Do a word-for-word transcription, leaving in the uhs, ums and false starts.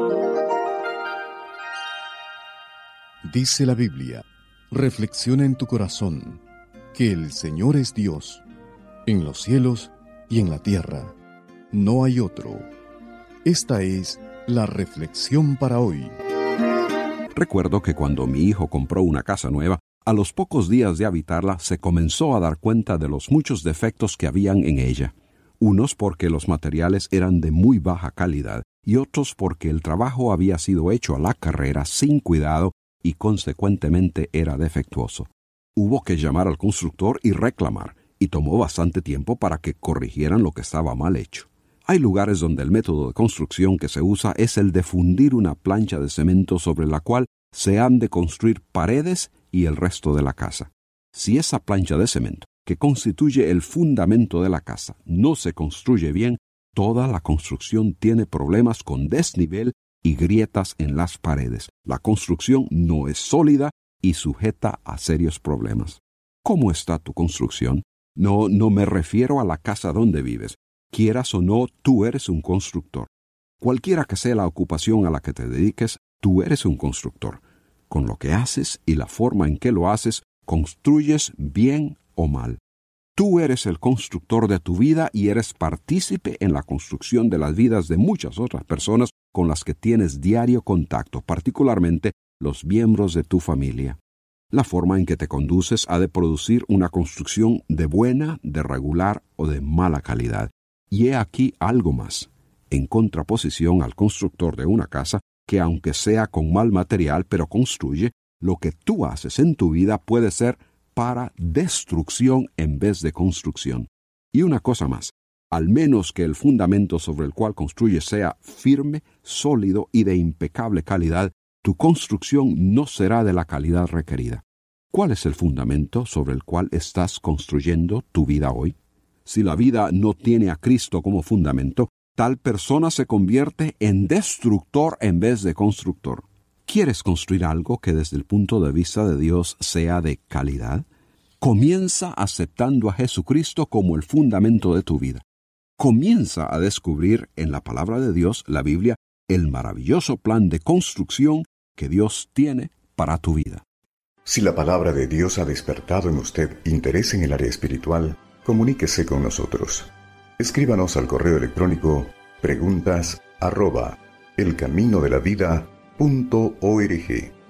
Dice la Biblia, reflexiona en tu corazón, que el Señor es Dios, en los cielos y en la tierra. No hay otro. Esta es la reflexión para hoy. Recuerdo que cuando mi hijo compró una casa nueva, a los pocos días de habitarla se comenzó a dar cuenta de los muchos defectos que habían en ella. Unos porque los materiales eran de muy baja calidad y otros porque el trabajo había sido hecho a la carrera sin cuidado y consecuentemente era defectuoso. Hubo que llamar al constructor y reclamar, y tomó bastante tiempo para que corrigieran lo que estaba mal hecho. Hay lugares donde el método de construcción que se usa es el de fundir una plancha de cemento sobre la cual se han de construir paredes y el resto de la casa. Si esa plancha de cemento, que constituye el fundamento de la casa, no se construye bien, toda la construcción tiene problemas con desnivel y grietas en las paredes. La construcción no es sólida y sujeta a serios problemas. ¿Cómo está tu construcción? No, no me refiero a la casa donde vives. Quieras o no, tú eres un constructor. Cualquiera que sea la ocupación a la que te dediques, tú eres un constructor. Con lo que haces y la forma en que lo haces, construyes bien o mal. Tú eres el constructor de tu vida y eres partícipe en la construcción de las vidas de muchas otras personas con las que tienes diario contacto, particularmente los miembros de tu familia. La forma en que te conduces ha de producir una construcción de buena, de regular o de mala calidad. Y he aquí algo más, en contraposición al constructor de una casa que, aunque sea con mal material, pero construye, lo que tú haces en tu vida puede ser para destrucción en vez de construcción. Y una cosa más, al menos que el fundamento sobre el cual construyes sea firme, sólido y de impecable calidad, tu construcción no será de la calidad requerida. ¿Cuál es el fundamento sobre el cual estás construyendo tu vida hoy? Si la vida no tiene a Cristo como fundamento, tal persona se convierte en destructor en vez de constructor. ¿Quieres construir algo que desde el punto de vista de Dios sea de calidad? Comienza aceptando a Jesucristo como el fundamento de tu vida. Comienza a descubrir en la palabra de Dios, la Biblia, el maravilloso plan de construcción que Dios tiene para tu vida. Si la palabra de Dios ha despertado en usted interés en el área espiritual, comuníquese con nosotros. Escríbanos al correo electrónico preguntas arroba elcaminodelavida punto org.